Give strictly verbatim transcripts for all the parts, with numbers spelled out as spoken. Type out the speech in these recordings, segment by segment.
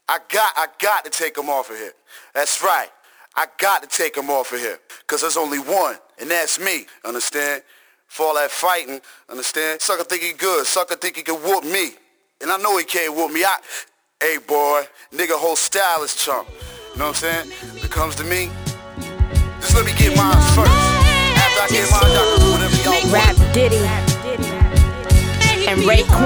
I got, I got to take him off of here. That's right. I got to take him off of here. Because there's only one, and that's me, understand? For all that fighting, understand? Sucker think he good. Sucker think he can whoop me. And I know he can't whoop me. I, hey, boy, nigga whole style is chump. You know what I'm saying? When it comes to me, just let me get mine first. After I get mine, y'all can do whatever y'all want. Rap Diddy and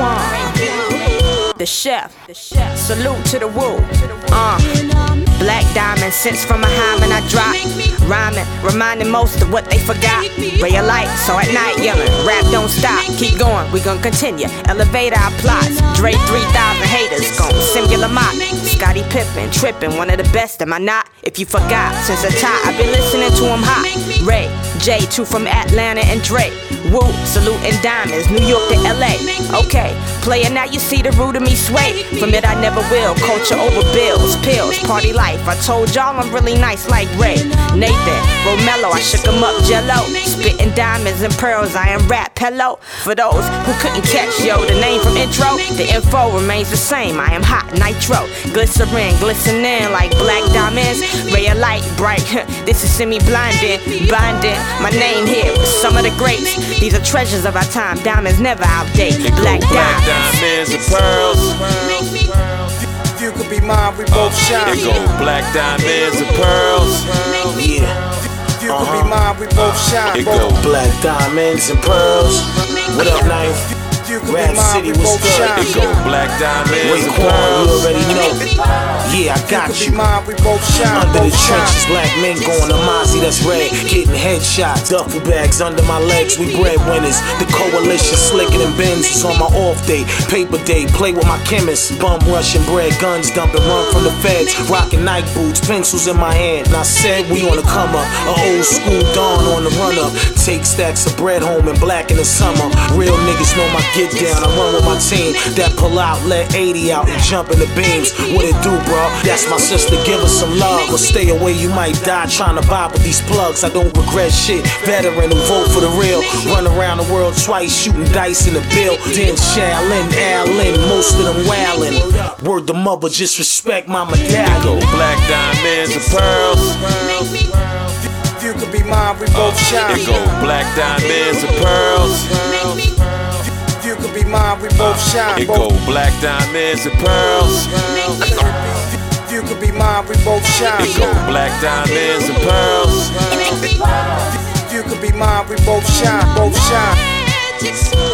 Raekwon, the chef. Salute to the woo. Uh, Black diamond, sense from a hymen I drop. Rhyming, reminding most of what they forgot. Ray of light, so at night yelling. Rap don't stop, keep going, we gon' continue. Elevate our plots. Dre three thousand haters, gon' simulate mock. Scottie Pippen, trippin', one of the best, am I not? If you forgot, since the top, I've been listening to him hot. Ray, J, two from Atlanta and Dre. Woo, saluting diamonds, New York to L A. Okay, player, now you see the root of me sway. From it I never will, culture over bills, pills, party life. I told y'all I'm really nice like Ray. Nathan, Romello, I shook him up jello. Spitting diamonds and pearls, I am rap hello. For those who couldn't catch yo, the name from intro, the info remains the same. I am hot nitro, glycerin, glistening like black diamonds. Ray of light, bright, this is semi-blinding, blinding. My name here with some of the greats. These are treasures of our time, diamonds never outdate. Black, black diamonds and pearls. You could be mine, we both shine. It go black diamonds and pearls. Yeah. You could be mine, we both shine. It go black diamonds and pearls. What up, Knife? Rap City, what's good? It go black diamonds and Raekwon, pearls. you already know. Yeah, I got you. Under the trenches, black men going to Mozzie, that's red. Getting headshots, duffel bags under my legs, we breadwinners. The coalition slicker than Benz, it's on my off day. Paper day, play with my chemists. Bum rushing bread, guns dumping, run from the feds. Rocking Nike boots, pencils in my hand. And I said we on the come up, a old school dawn on the run up. Take stacks of bread home and black in the summer. Real niggas know my get down, I run with my team that pull out, let eighty out and jump in the beams. What it do, bro? That's my sister, give us some love. Or stay away, you might die trying to vibe with these plugs. I don't regret shit, veteran who vote for the real. Run around the world twice, shooting dice in the bill. Then Shaolin, Allen, most of them wildin'. Word the mother, just respect my medallion. It go black diamonds and pearls. You could be mine, we both shine. It go black diamonds and pearls. You could be mine, we both shine. It go black diamonds and pearls. You could be mine, we both shine. It go black diamonds and pearls. You could be mine, we both shine, both shine.